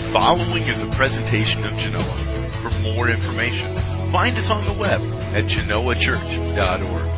following is a presentation of Genoa. For more information, find us on the web at genoachurch.org.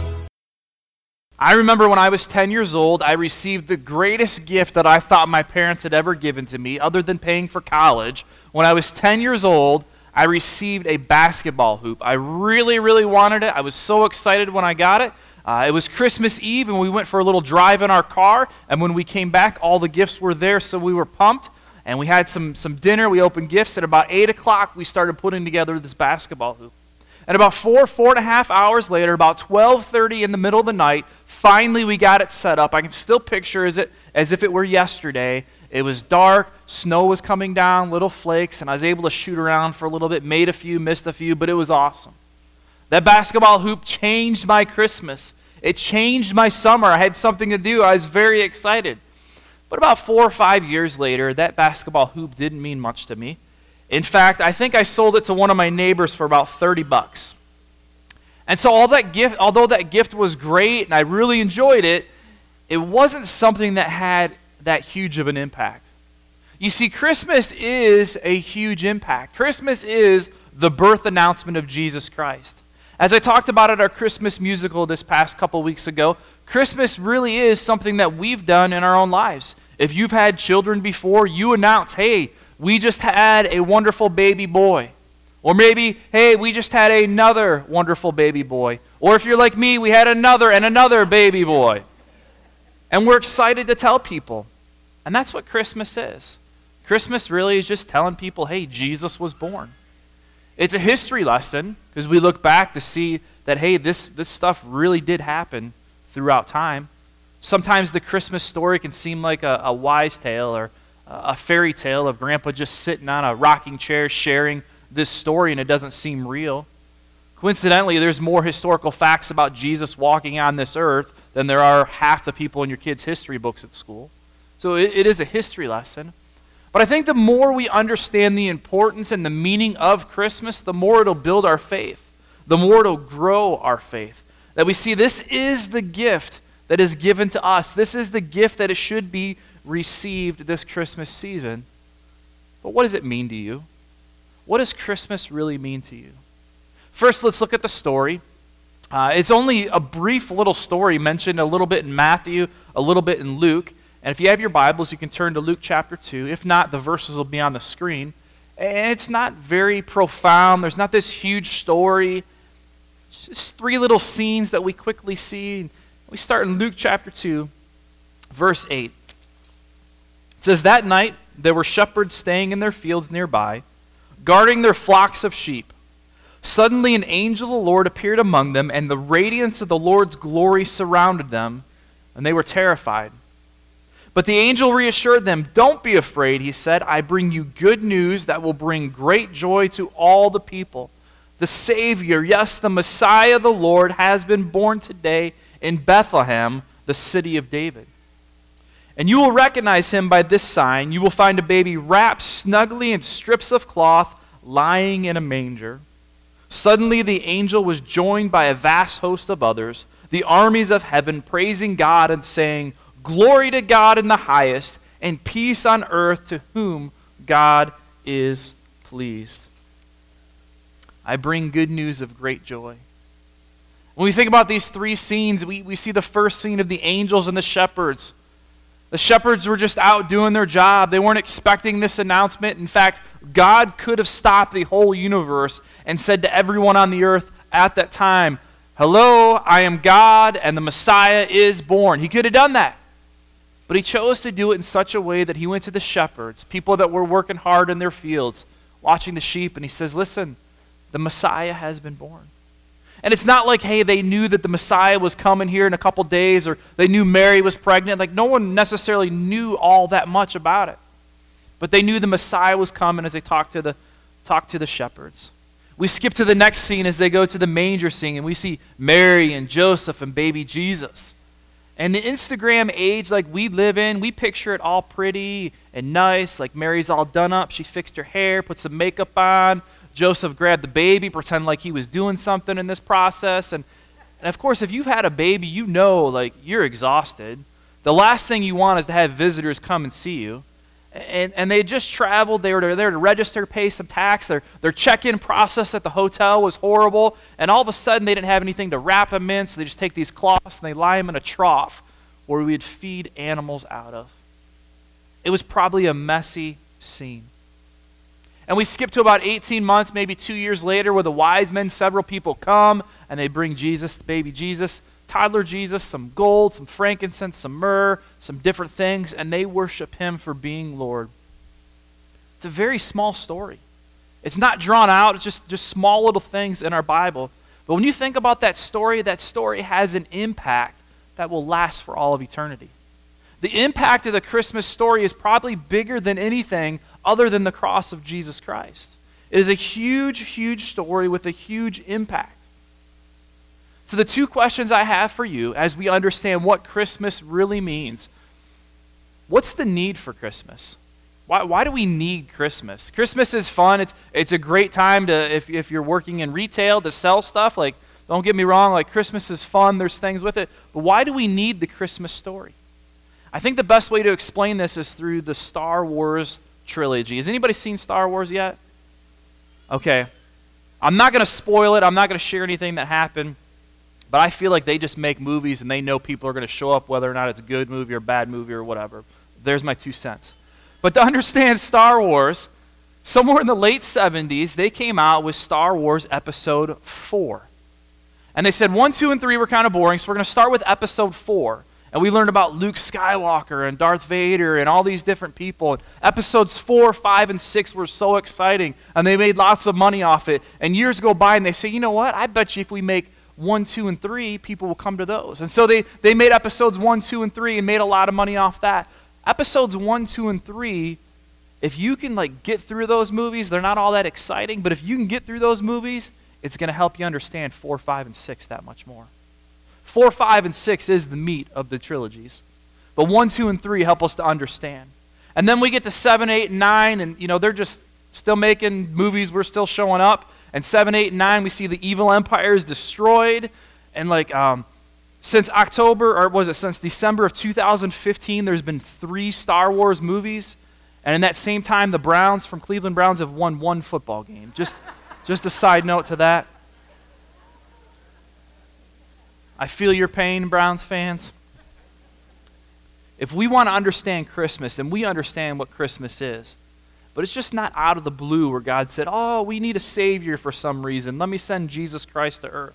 I remember when I was 10 years old, I received the greatest gift that I thought my parents had ever given to me, other than paying for college. When I was 10 years old, I received a basketball hoop. I really, really wanted it. I was so excited when I got it. It was Christmas Eve, and we went for a little drive in our car, and when we came back, all the gifts were there, so we were pumped, and we had some dinner. We opened gifts. At about 8 o'clock, we started putting together this basketball hoop. And about 4.5 hours later, about 12:30 in the middle of the night, finally we got it set up. I can still picture it as if it were yesterday. It was dark, snow was coming down, little flakes, and I was able to shoot around for a little bit, made a few, missed a few, but it was awesome. That basketball hoop changed my Christmas. It changed my summer. I had something to do. I was very excited. But about 4 or 5 years later, that basketball hoop didn't mean much to me. In fact, I think I sold it to one of my neighbors for about $30. And so although that gift was great and I really enjoyed it, it wasn't something that had that huge of an impact. You see, Christmas is a huge impact. Christmas is the birth announcement of Jesus Christ. As I talked about at our Christmas musical this past couple weeks ago, Christmas really is something that we've done in our own lives. If you've had children before, you announce, hey, we just had a wonderful baby boy. Or maybe, hey, we just had another wonderful baby boy. Or if you're like me, we had another and another baby boy. And we're excited to tell people. And that's what Christmas is. Christmas really is just telling people, hey, Jesus was born. It's a history lesson because we look back to see that, hey, this stuff really did happen throughout time. Sometimes the Christmas story can seem like a wise tale or a fairy tale of grandpa just sitting on a rocking chair sharing this story, and it doesn't seem real. Coincidentally, there's more historical facts about Jesus walking on this earth than there are half the people in your kids' history books at school. So it is a history lesson. But I think the more we understand the importance and the meaning of Christmas, the more it'll build our faith, the more it'll grow our faith. That we see this is the gift that is given to us. This is the gift that it should be received this Christmas season. But what does it mean to you? What does Christmas really mean to you? First, let's look at the story. It's only a brief little story mentioned a little bit in Matthew, a little bit in Luke. And if you have your Bibles, you can turn to Luke chapter 2. If not, the verses will be on the screen. And it's not very profound. There's not this huge story. It's just 3 little scenes that we quickly see. We start in Luke chapter 2, verse 8. It says, "That night there were shepherds staying in their fields nearby, guarding their flocks of sheep. Suddenly an angel of the Lord appeared among them, and the radiance of the Lord's glory surrounded them, and they were terrified. But the angel reassured them. 'Don't be afraid,' he said. 'I bring you good news that will bring great joy to all the people. The Savior, yes, the Messiah, the Lord, has been born today in Bethlehem, the city of David. And you will recognize him by this sign. You will find a baby wrapped snugly in strips of cloth, lying in a manger.' Suddenly the angel was joined by a vast host of others, the armies of heaven, praising God and saying, 'Glory to God in the highest, and peace on earth to whom God is pleased.' I bring good news of great joy." When we think about these 3 scenes, we see the first scene of the angels and the shepherds. The shepherds were just out doing their job. They weren't expecting this announcement. In fact, God could have stopped the whole universe and said to everyone on the earth at that time, "Hello, I am God, and the Messiah is born." He could have done that. But he chose to do it in such a way that he went to the shepherds, people that were working hard in their fields, watching the sheep, and he says, "Listen, the Messiah has been born." And it's not like, hey, they knew that the Messiah was coming here in a couple days, or they knew Mary was pregnant. Like, no one necessarily knew all that much about it. But they knew the Messiah was coming as they talked to the shepherds. We skip to the next scene as they go to the manger scene, and we see Mary and Joseph and baby Jesus. And the Instagram age like we live in, we picture it all pretty and nice, like Mary's all done up. She fixed her hair, put some makeup on. Joseph grabbed the baby, pretend like he was doing something in this process. And of course, if you've had a baby, you know, like, you're exhausted. The last thing you want is to have visitors come and see you. And they had just traveled. They were there to register, pay some tax. Their check-in process at the hotel was horrible. And all of a sudden, they didn't have anything to wrap them in, so they just take these cloths and they lie them in a trough where we'd feed animals out of. It was probably a messy scene. And we skip to about 18 months, maybe 2 years later, where the wise men, several people come, and they bring Jesus, the baby Jesus, toddler Jesus, some gold, some frankincense, some myrrh, some different things, and they worship him for being Lord. It's a very small story. It's not drawn out. It's just small little things in our Bible. But when you think about that story has an impact that will last for all of eternity. The impact of the Christmas story is probably bigger than anything other than the cross of Jesus Christ. It is a huge, huge story with a huge impact. So the two questions I have for you as we understand what Christmas really means. What's the need for Christmas? Why do we need Christmas? Christmas is fun. It's a great time to, if you're working in retail, to sell stuff. Like, don't get me wrong, like Christmas is fun. There's things with it. But why do we need the Christmas story? I think the best way to explain this is through the Star Wars trilogy. Has anybody seen Star Wars yet? Okay. I'm not going to spoil it. I'm not going to share anything that happened. But I feel like they just make movies and they know people are going to show up whether or not it's a good movie or bad movie or whatever. There's my 2 cents. But to understand Star Wars, somewhere in the late 70s, they came out with Star Wars Episode 4. And they said 1, 2, and 3 were kind of boring, so we're going to start with Episode 4. And we learned about Luke Skywalker and Darth Vader and all these different people. And episodes 4, 5, and 6 were so exciting. And they made lots of money off it. And years go by and they say, you know what? I bet you if we make 1, 2, and 3, people will come to those. And so they made episodes 1, 2, and 3 and made a lot of money off that. Episodes 1, 2, and 3, if you can get through those movies, they're not all that exciting. But if you can get through those movies, it's going to help you understand 4, 5, and 6 that much more. 4, 5, and 6 is the meat of the trilogies. But 1, 2, and 3 help us to understand. And then we get to 7, 8, and 9, and they're just still making movies. We're still showing up. And 7, 8, and 9, we see the evil empire is destroyed. And since December of 2015, there's been 3 Star Wars movies. And in that same time, the Browns from Cleveland Browns have won 1 football game. Just a side note to that. I feel your pain, Browns fans. If we want to understand Christmas, and we understand what Christmas is, but it's just not out of the blue where God said, oh, we need a Savior for some reason. Let me send Jesus Christ to earth.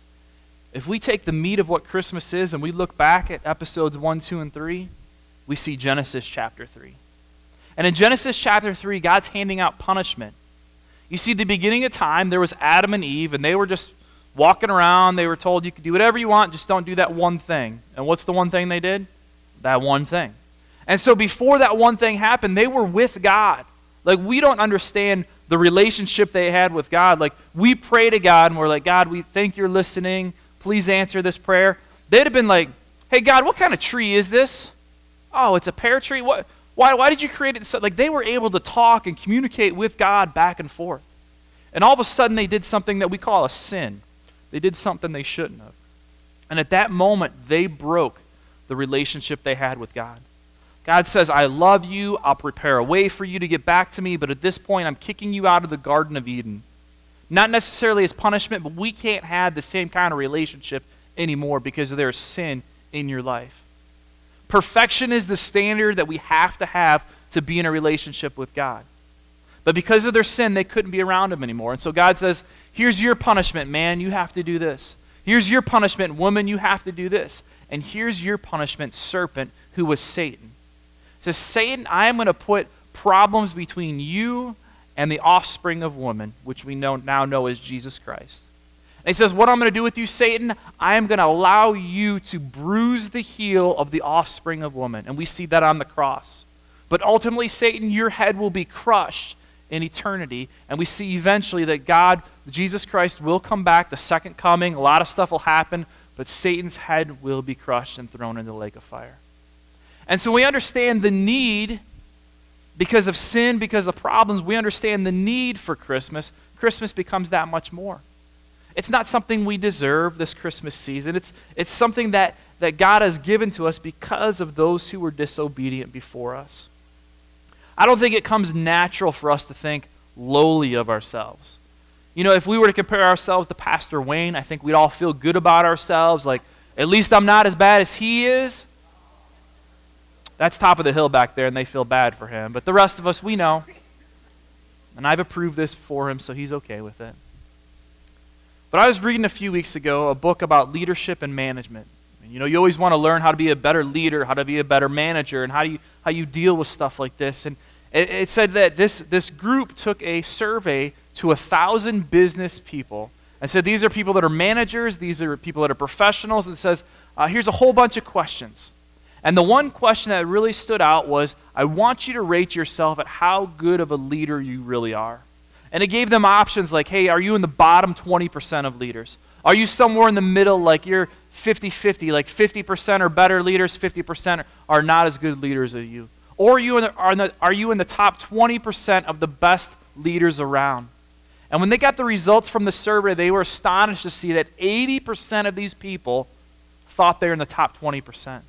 If we take the meat of what Christmas is and we look back at episodes 1, 2, and 3, we see Genesis chapter 3. And in Genesis chapter 3, God's handing out punishment. You see, at the beginning of time, there was Adam and Eve, and they were just walking around. They were told you could do whatever you want, just don't do that one thing. And what's the one thing they did? That one thing. And so before that one thing happened, they were with God. We don't understand the relationship they had with God. We pray to God, and we're like, God, we think you're listening. Please answer this prayer. They'd have been like, hey, God, what kind of tree is this? Oh, it's a pear tree? Why did you create it? So, they were able to talk and communicate with God back and forth. And all of a sudden, they did something that we call a sin. They did something they shouldn't have. And at that moment, they broke the relationship they had with God. God says, I love you. I'll prepare a way for you to get back to me. But at this point, I'm kicking you out of the Garden of Eden. Not necessarily as punishment, but we can't have the same kind of relationship anymore because there's sin in your life. Perfection is the standard that we have to be in a relationship with God. But because of their sin, they couldn't be around him anymore. And so God says, here's your punishment, man, you have to do this. Here's your punishment, woman, you have to do this. And here's your punishment, serpent, who was Satan. He says, Satan, I am going to put problems between you and the offspring of woman, which we now know as Jesus Christ. And he says, what I'm going to do with you, Satan, I am going to allow you to bruise the heel of the offspring of woman. And we see that on the cross. But ultimately, Satan, your head will be crushed in eternity. And we see eventually that God, Jesus Christ, will come back, the second coming. A lot of stuff will happen, but Satan's head will be crushed and thrown into the lake of fire. And so we understand the need, because of sin, because of problems, we understand the need for Christmas. Christmas becomes that much more. It's not something we deserve this Christmas season. It's something that God has given to us because of those who were disobedient before us. I don't think it comes natural for us to think lowly of ourselves. You know, if we were to compare ourselves to Pastor Wayne, I think we'd all feel good about ourselves, like, at least I'm not as bad as he is. That's top of the hill back there, and they feel bad for him. But the rest of us, we know. And I've approved this for him, so he's okay with it. But I was reading a few weeks ago a book about leadership and management. You know, you always want to learn how to be a better leader, how to be a better manager, and how you deal with stuff like this. And it said that this group took a survey to 1,000 business people and said these are people that are managers, these are people that are professionals, and it says here's a whole bunch of questions. And the one question that really stood out was, I want you to rate yourself at how good of a leader you really are. And it gave them options like, hey, are you in the bottom 20% of leaders? Are you somewhere in the middle, like you're 50-50, like 50% are better leaders, 50% are not as good leaders as you? Or are you in the top 20% of the best leaders around? And when they got the results from the survey, they were astonished to see that 80% of these people thought they were in the top 20%.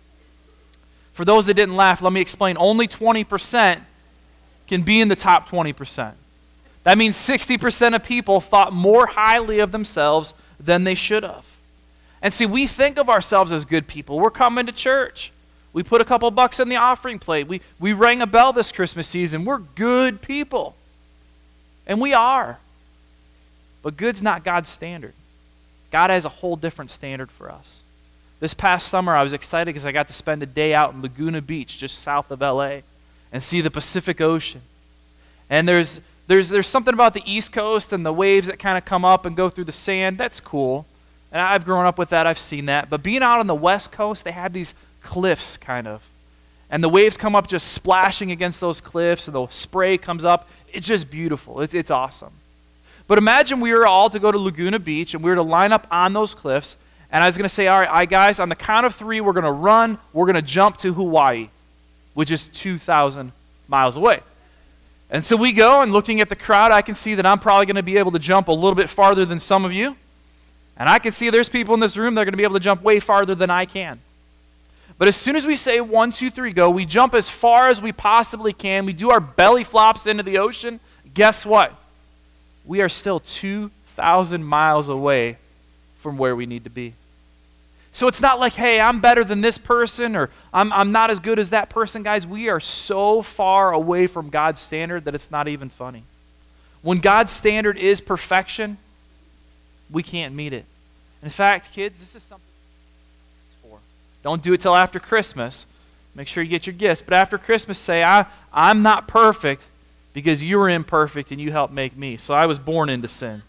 For those that didn't laugh, let me explain. Only 20% can be in the top 20%. That means 60% of people thought more highly of themselves than they should have. And see, we think of ourselves as good people. We're coming to church. We put a couple bucks in the offering plate. We rang a bell this Christmas season. We're good people. And we are. But good's not God's standard. God has a whole different standard for us. This past summer, I was excited because I got to spend a day out in Laguna Beach, just south of LA, and see the Pacific Ocean. And there's something about the East Coast and the waves that kind of come up and go through the sand. That's cool. And I've grown up with that. I've seen that. But being out on the West Coast, they have these cliffs, kind of. And the waves come up just splashing against those cliffs, and the spray comes up. It's just beautiful. It's awesome. But imagine we were all to go to Laguna Beach, and we were to line up on those cliffs. And I was going to say, all right, guys, on the count of 3, we're going to run. We're going to jump to Hawaii, which is 2,000 miles away. And so we go, and looking at the crowd, I can see that I'm probably going to be able to jump a little bit farther than some of you. And I can see there's people in this room that are going to be able to jump way farther than I can. But as soon as we say 1, 2, 3, go, we jump as far as we possibly can. We do our belly flops into the ocean. Guess what? We are still 2,000 miles away from where we need to be. So it's not like, hey, I'm better than this person, or I'm not as good as that person. Guys, we are so far away from God's standard that it's not even funny. When God's standard is perfection, we can't meet it. In fact, kids, this is something for. Don't do it till after Christmas. Make sure you get your gifts. But after Christmas, say, I'm not perfect because you were imperfect and you helped make me. So I was born into sin.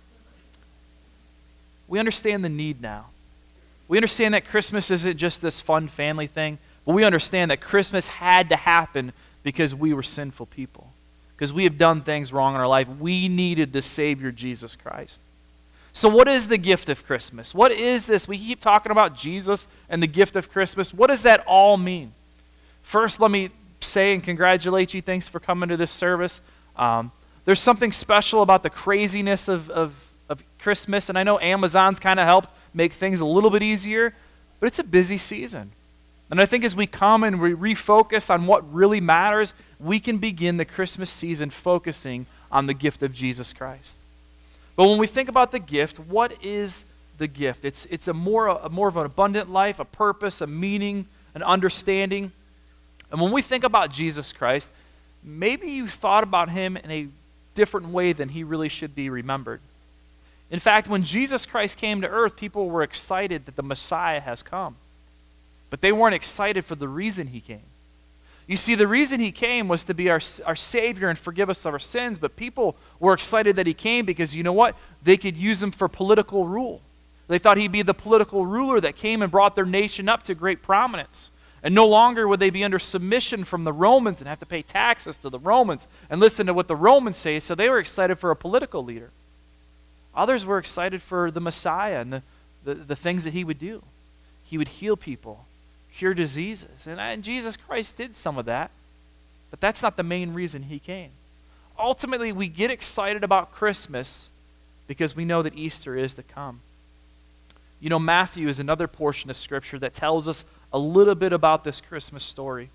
We understand the need now. We understand that Christmas isn't just this fun family thing, but we understand that Christmas had to happen because we were sinful people. Because we have done things wrong in our life. We needed the Savior, Jesus Christ. So what is the gift of Christmas? What is this? We keep talking about Jesus and the gift of Christmas. What does that all mean? First, let me say and congratulate you. Thanks for coming to this service. There's something special about the craziness of Christmas, and I know Amazon's kind of helped make things a little bit easier, but it's a busy season. And I think as we come and we refocus on what really matters, we can begin the Christmas season focusing on the gift of Jesus Christ. But when we think about the gift, what is the gift? It's a more of an abundant life, a purpose, a meaning, an understanding. And when we think about Jesus Christ, maybe you thought about him in a different way than he really should be remembered. In fact, when Jesus Christ came to earth, people were excited that the Messiah has come. But they weren't excited for the reason he came. You see, the reason he came was to be our Savior and forgive us of our sins, but people were excited that he came because, you know what? They could use him for political rule. They thought he'd be the political ruler that came and brought their nation up to great prominence. And no longer would they be under submission from the Romans and have to pay taxes to the Romans and listen to what the Romans say, so they were excited for a political leader. Others were excited for the Messiah and the things that he would do. He would heal people, cure diseases. And Jesus Christ did some of that, but that's not the main reason he came. Ultimately, we get excited about Christmas because we know that Easter is to come. You know, Matthew is another portion of Scripture that tells us a little bit about this Christmas story.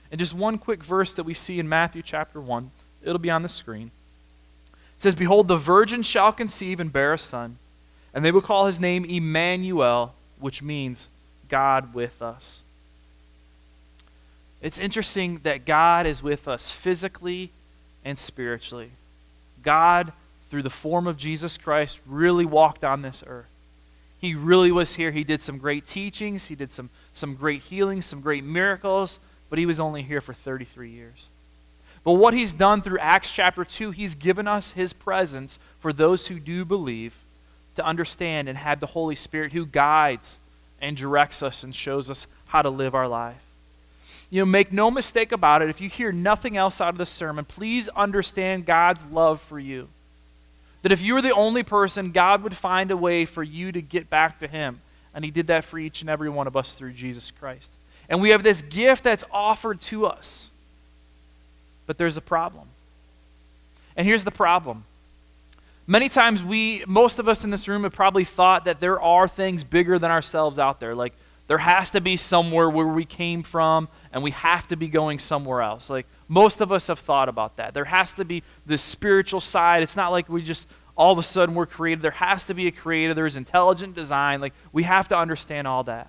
And just one quick verse that we see in Matthew chapter 1. It'll be on the screen. It says, "Behold, the virgin shall conceive and bear a son, and they will call his name Emmanuel," which means God with us. It's interesting that God is with us physically and spiritually. God, through the form of Jesus Christ, really walked on this earth. He really was here. He did some great teachings. He did some great healings, some great miracles, but he was only here for 33 years. But what he's done through Acts chapter 2, he's given us his presence for those who do believe to understand and have the Holy Spirit who guides and directs us and shows us how to live our life. You know, make no mistake about it. If you hear nothing else out of the sermon, please understand God's love for you. That if you were the only person, God would find a way for you to get back to him. And he did that for each and every one of us through Jesus Christ. And we have this gift that's offered to us. But there's a problem. And here's the problem. Many times most of us in this room have probably thought that there are things bigger than ourselves out there. Like, there has to be somewhere where we came from, and we have to be going somewhere else. Like, most of us have thought about that. There has to be this spiritual side. It's not like we just, all of a sudden, we're created. There has to be a creator. There's intelligent design. Like, we have to understand all that.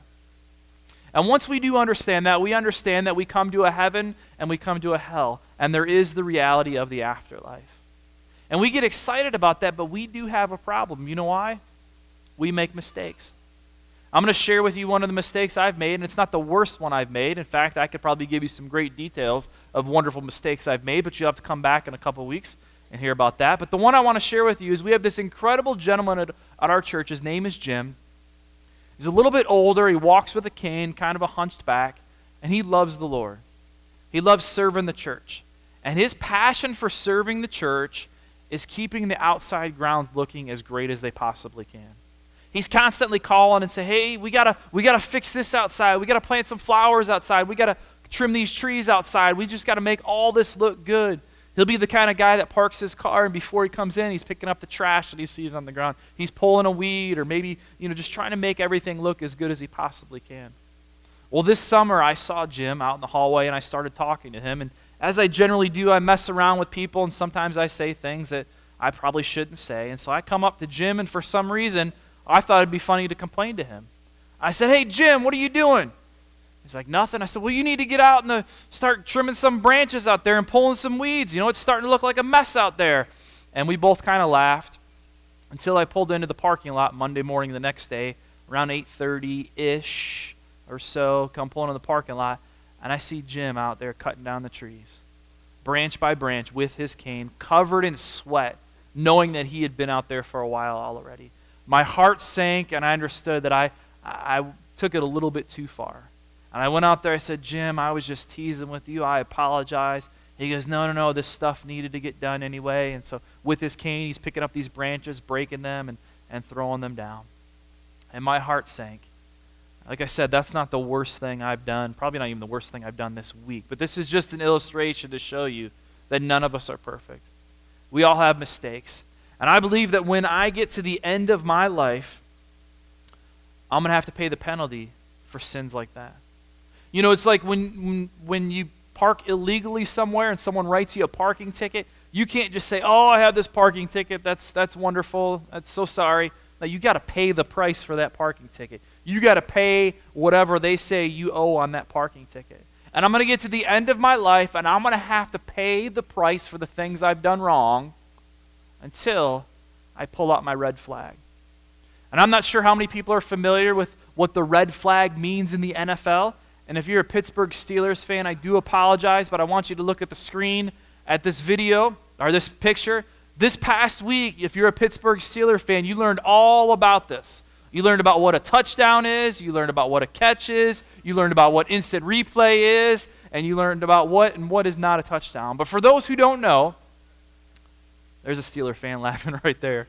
And once we do understand that we come to a heaven and we come to a hell, and there is the reality of the afterlife. And we get excited about that, but we do have a problem. You know why? We make mistakes. I'm going to share with you one of the mistakes I've made, and it's not the worst one I've made. In fact, I could probably give you some great details of wonderful mistakes I've made, but you'll have to come back in a couple of weeks and hear about that. But the one I want to share with you is we have this incredible gentleman at our church. His name is Jim. He's a little bit older. He walks with a cane, kind of a hunched back, and he loves the Lord. He loves serving the church. And his passion for serving the church is keeping the outside grounds looking as great as they possibly can. He's constantly calling and saying, "Hey, we gotta fix this outside. We gotta plant some flowers outside. We gotta trim these trees outside. We just gotta make all this look good." He'll be the kind of guy that parks his car, and before he comes in, he's picking up the trash that he sees on the ground. He's pulling a weed, or maybe just trying to make everything look as good as he possibly can. Well, this summer I saw Jim out in the hallway, and I started talking to him. And as I generally do, I mess around with people, and sometimes I say things that I probably shouldn't say. And so I come up to Jim, and for some reason, I thought it'd be funny to complain to him. I said, "Hey, Jim, what are you doing?" He's like, "Nothing." I said, "Well, you need to get out and start trimming some branches out there and pulling some weeds. It's starting to look like a mess out there." And we both kind of laughed until I pulled into the parking lot Monday morning the next day, around 8:30-ish or so, come pulling in the parking lot, and I see Jim out there cutting down the trees, branch by branch with his cane, covered in sweat, knowing that he had been out there for a while already. My heart sank, and I understood that I took it a little bit too far. And I went out there, I said, "Jim, I was just teasing with you. I apologize." He goes, No, this stuff needed to get done anyway. And so with his cane, he's picking up these branches, breaking them, and throwing them down. And my heart sank. Like I said, that's not the worst thing I've done, probably not even the worst thing I've done this week. But this is just an illustration to show you that none of us are perfect. We all have mistakes. And I believe that when I get to the end of my life, I'm going to have to pay the penalty for sins like that. It's like when you park illegally somewhere and someone writes you a parking ticket, you can't just say, "Oh, I have this parking ticket. That's wonderful. That's so sorry." No, you got to pay the price for that parking ticket. You got to pay whatever they say you owe on that parking ticket. And I'm going to get to the end of my life, and I'm going to have to pay the price for the things I've done wrong until I pull out my red flag. And I'm not sure how many people are familiar with what the red flag means in the NFL. And if you're a Pittsburgh Steelers fan, I do apologize, but I want you to look at the screen at this video, or this picture. This past week, if you're a Pittsburgh Steelers fan, you learned all about this. You learned about what a touchdown is, you learned about what a catch is, you learned about what instant replay is, and you learned about what is not a touchdown. But for those who don't know, there's a Steeler fan laughing right there.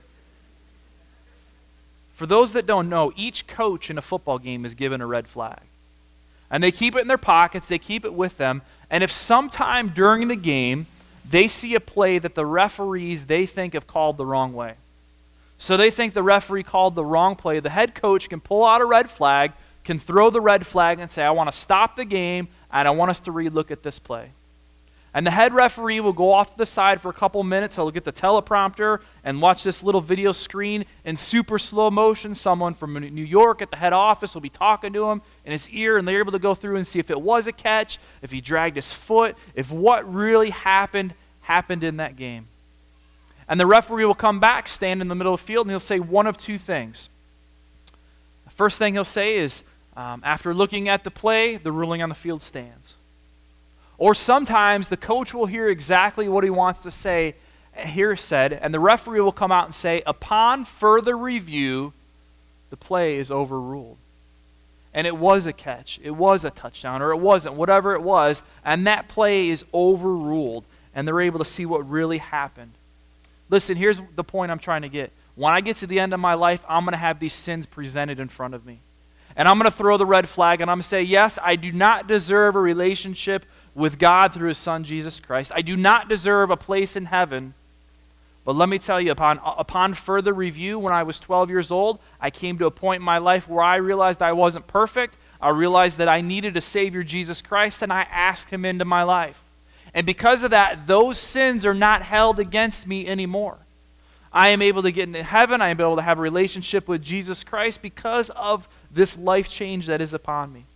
For those that don't know, each coach in a football game is given a red flag. And they keep it in their pockets, they keep it with them, and if sometime during the game they see a play that the referees they think have called the wrong way, so they think the referee called the wrong play, the head coach can pull out a red flag, can throw the red flag and say, "I want to stop the game, and I want us to relook at this play. And the head referee will go off to the side for a couple minutes. He'll get the teleprompter and watch this little video screen in super slow motion. Someone from New York at the head office will be talking to him in his ear, and they're able to go through and see if it was a catch, if he dragged his foot, if what really happened in that game. And the referee will come back, stand in the middle of the field, and he'll say one of two things. The first thing he'll say is, after looking at the play, the ruling on the field stands. Or sometimes the coach will hear exactly what he wants to say, hear said, and the referee will come out and say, upon further review, the play is overruled. And it was a catch, it was a touchdown, or it wasn't, whatever it was, and that play is overruled, and they're able to see what really happened. Listen, here's the point I'm trying to get. When I get to the end of my life, I'm going to have these sins presented in front of me. And I'm going to throw the red flag, and I'm going to say, yes, I do not deserve a relationship with God through his Son, Jesus Christ. I do not deserve a place in heaven. But let me tell you, upon further review, when I was 12 years old, I came to a point in my life where I realized I wasn't perfect. I realized that I needed a Savior, Jesus Christ, and I asked him into my life. And because of that, those sins are not held against me anymore. I am able to get into heaven. I am able to have a relationship with Jesus Christ because of this life change that is upon me.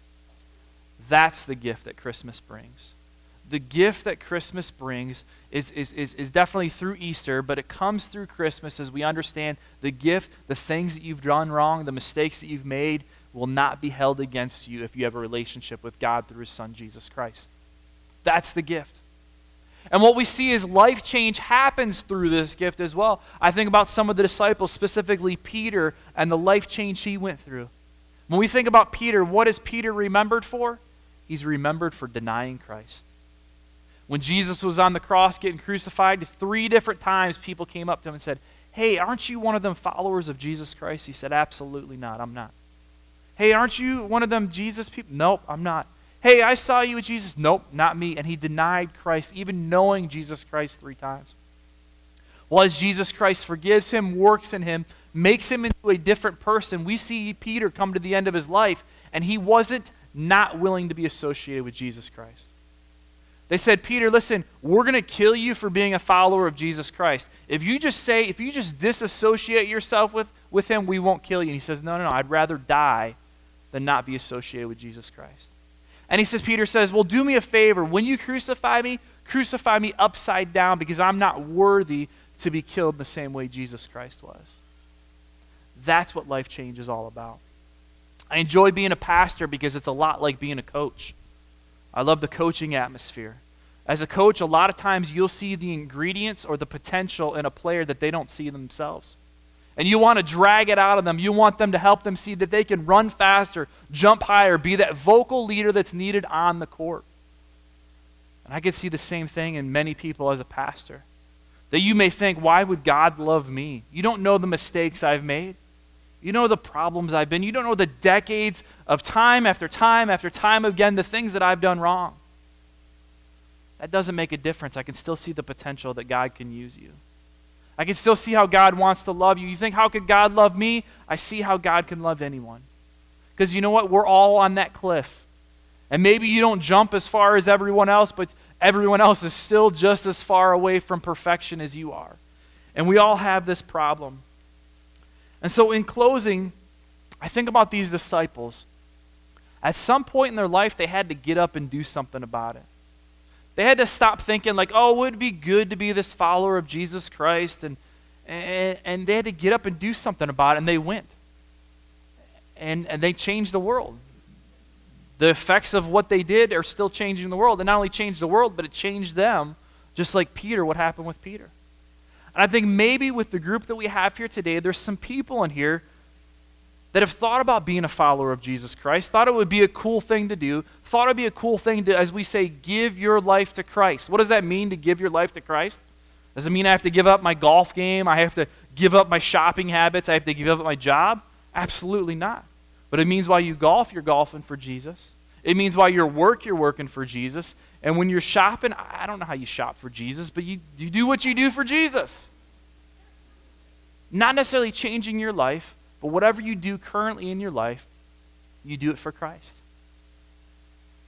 That's the gift that Christmas brings. The gift that Christmas brings is definitely through Easter, but it comes through Christmas as we understand the gift, the things that you've done wrong, the mistakes that you've made will not be held against you if you have a relationship with God through his Son, Jesus Christ. That's the gift. And what we see is life change happens through this gift as well. I think about some of the disciples, specifically Peter, and the life change he went through. When we think about Peter, what is Peter remembered for? He's remembered for denying Christ. When Jesus was on the cross getting crucified, 3 different times people came up to him and said, hey, aren't you one of them followers of Jesus Christ? He said, absolutely not, I'm not. Hey, aren't you one of them Jesus people? Nope, I'm not. Hey, I saw you with Jesus. Nope, not me. And he denied Christ, even knowing Jesus Christ 3 times. Well, as Jesus Christ forgives him, works in him, makes him into a different person, we see Peter come to the end of his life, and he wasn't not willing to be associated with Jesus Christ. They said, Peter, listen, we're going to kill you for being a follower of Jesus Christ. If you just disassociate yourself with him, we won't kill you. And he says, no, I'd rather die than not be associated with Jesus Christ. And he says, Peter says, well, do me a favor. When you crucify me upside down because I'm not worthy to be killed in the same way Jesus Christ was. That's what life change is all about. I enjoy being a pastor because it's a lot like being a coach. I love the coaching atmosphere. As a coach, a lot of times you'll see the ingredients or the potential in a player that they don't see themselves. And you want to drag it out of them. You want them to help them see that they can run faster, jump higher, be that vocal leader that's needed on the court. And I can see the same thing in many people as a pastor. That you may think, why would God love me? You don't know the mistakes I've made. You know the problems I've been. You don't know the decades of time after time after time again, the things that I've done wrong. That doesn't make a difference. I can still see the potential that God can use you. I can still see how God wants to love you. You think, how could God love me? I see how God can love anyone. Because you know what? We're all on that cliff. And maybe you don't jump as far as everyone else, but everyone else is still just as far away from perfection as you are. And we all have this problem. And so in closing, I think about these disciples. At some point in their life, they had to get up and do something about it. They had to stop thinking like, oh, it would be good to be this follower of Jesus Christ. And they had to get up and do something about it, and they went. And they changed the world. The effects of what they did are still changing the world. It not only changed the world, but it changed them, just like Peter, what happened with Peter. And I think maybe with the group that we have here today, there's some people in here that have thought about being a follower of Jesus Christ, thought it would be a cool thing to do, thought it would be a cool thing to, as we say, give your life to Christ. What does that mean, to give your life to Christ? Does it mean I have to give up my golf game? I have to give up my shopping habits? I have to give up my job? Absolutely not. But it means while you golf, you're golfing for Jesus. It means while you work, you're working for Jesus. And when you're shopping, I don't know how you shop for Jesus, but you do what you do for Jesus. Not necessarily changing your life, but whatever you do currently in your life, you do it for Christ.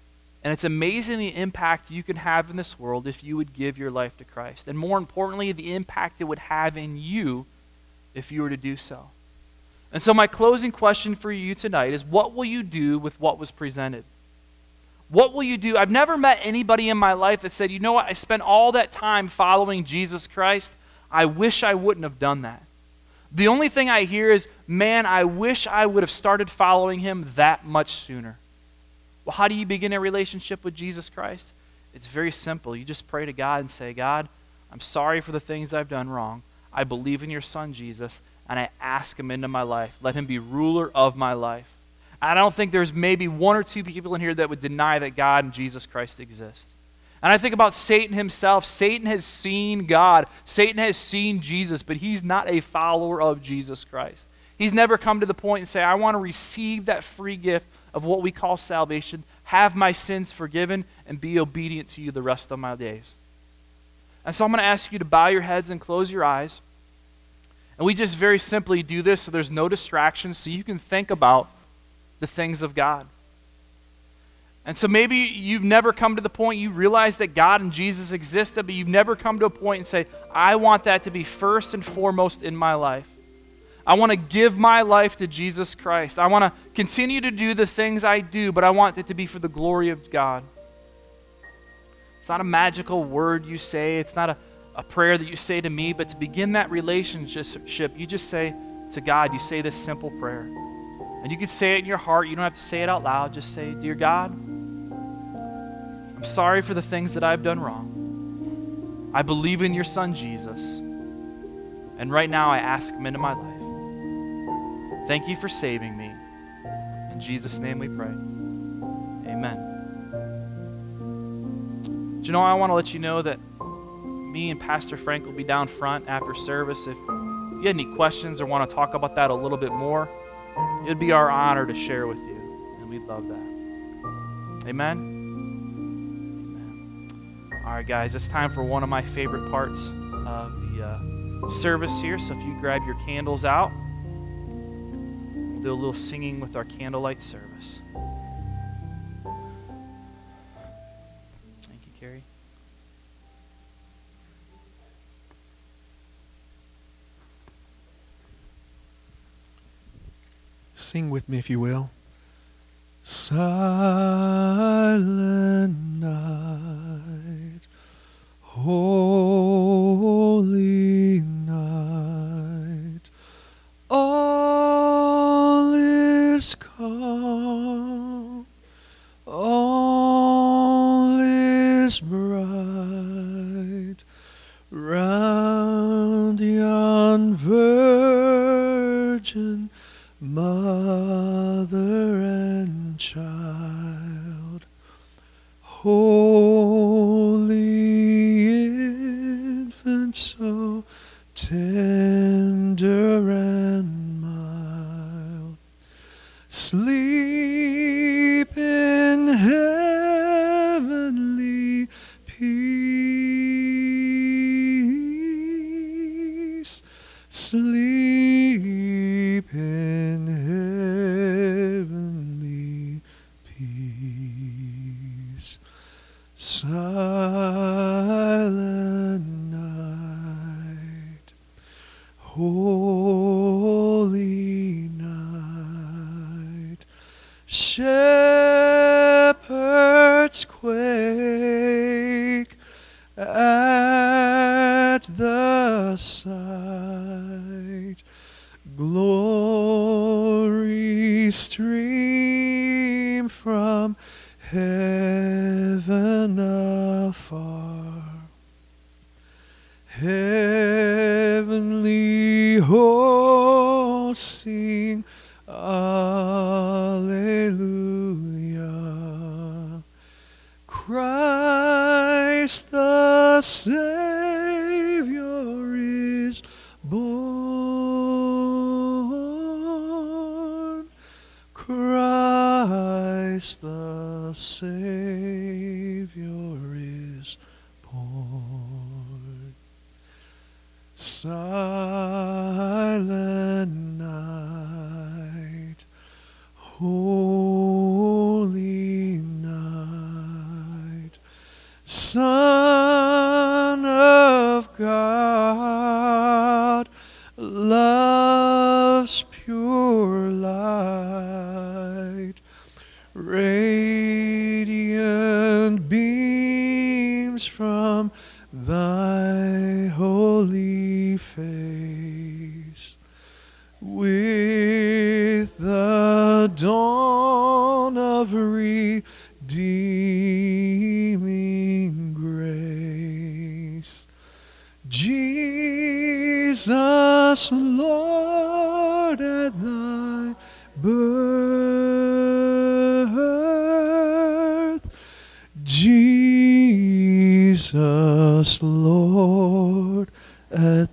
And it's amazing the impact you can have in this world if you would give your life to Christ. And more importantly, the impact it would have in you if you were to do so. And so my closing question for you tonight is, what will you do with what was presented? What will you do? I've never met anybody in my life that said, you know what, I spent all that time following Jesus Christ. I wish I wouldn't have done that. The only thing I hear is, man, I wish I would have started following him that much sooner. Well, how do you begin a relationship with Jesus Christ? It's very simple. You just pray to God and say, God, I'm sorry for the things I've done wrong. I believe in your Son, Jesus, and I ask him into my life. Let him be ruler of my life. I don't think there's maybe one or two people in here that would deny that God and Jesus Christ exist. And I think about Satan himself. Satan has seen God. Satan has seen Jesus, but he's not a follower of Jesus Christ. He's never come to the point and say, I want to receive that free gift of what we call salvation, have my sins forgiven, and be obedient to you the rest of my days. And so I'm going to ask you to bow your heads and close your eyes. And we just very simply do this so there's no distractions, so you can think about the things of God. And so maybe you've never come to the point you realize that God and Jesus existed, but you've never come to a point and say, I want that to be first and foremost in my life. I want to give my life to Jesus Christ. I want to continue to do the things I do, but I want it to be for the glory of God. It's not a magical word you say. It's not a prayer that you say to me, but to begin that relationship, you just say to God, you say this simple prayer. And you can say it in your heart. You don't have to say it out loud. Just say, Dear God, I'm sorry for the things that I've done wrong. I believe in your Son, Jesus. And right now I ask him into my life. Thank you for saving me. In Jesus' name we pray. Amen. Do you know, I want to let you know that me and Pastor Frank will be down front after service. If you had any questions or want to talk about that a little bit more, it'd be our honor to share with you, and we'd love that. Amen? Amen. All right, guys, it's time for one of my favorite parts of the service here, so if you grab your candles out, we'll do a little singing with our candlelight service. Thank you, Carrie. Sing with me, if you will. Silent night, holy night, all is calm, all is bright, round yon virgin mother and child, holy infant, so tender and mild, sleep in heavenly peace, sleep in heavenly peace. Silent night, holy night, shepherds quake at the sight, glory stream from heaven afar, heavenly hosts sing Alleluia. Christ the Savior is born. Christ the Savior is born. Silent night, holy night, beams from thy holy face. With the dawn of redeeming grace, Jesus, Lord, at thy birth, Jesus, Lord, at